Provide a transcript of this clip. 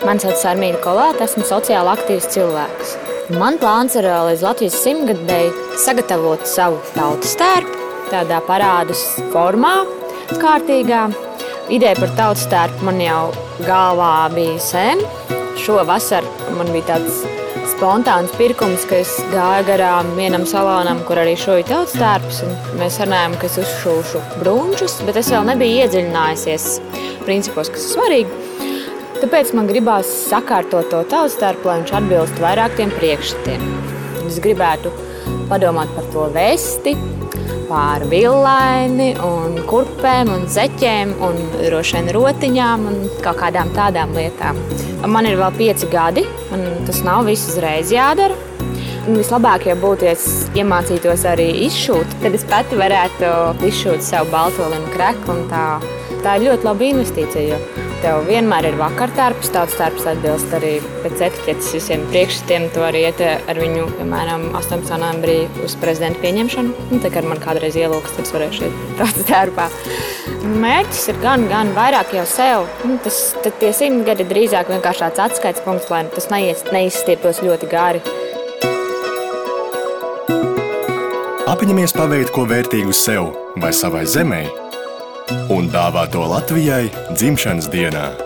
Mani sauc Sarmīna Kolāte, esmu sociāli aktīvs cilvēks. Man plāns ir līdz Latvijas 100-gadēji sagatavot savu tautas tērpu, tādā parādus formā, kārtīgā. Ideja par tautas tērpu man jau galvā bija sen. Šovasar man bija tāds spontāns pirkums, ka es gāju garām vienam salonam, kur arī šoja tautas tērps. Mēs runājām, ka es uzšūšu brunčus, bet es vēl nebiju iedziļinājusies principos, kas ir svarīgi. Tāpēc man gribās sakārtot to tautas tērpu, lai viņš atbilst vairāk tiem priekšstatiem. Es gribētu padomāt par to vesti, par villaini un kurpēm un zeķiem un droši vien rotiņām un kaut kādām tādām lietām. Man ir vēl 5 gadi, un tas nav viss uzreiz jādara. Un vislabāk jau būtu, ja es iemācītos arī izšūt, tad es pati varētu izšūt savu balto linu kreklu. Tā ir ļoti laba investīcija, jo tev vienmēr ir vakartērps, tautas tērps atbilst arī pēc etiķetes visiem priekšstatiem. Tu vari iet ar viņu, piemēram, 18. novembrī uz prezidenta pieņemšanu. Tā kā man kādreiz ielūgs, tad es varēšu iet tautas tērpā. Mērķis ir gan vairāk jau sev. Tad tie 100 gadi drīzāk vienkārši tāds atskaites punkts, lai tas neizstieptos ļoti gari. Apņemies paveikt ko vērtīgu sev vai savai zemei un dāvā to Latvijai dzimšanas dienā.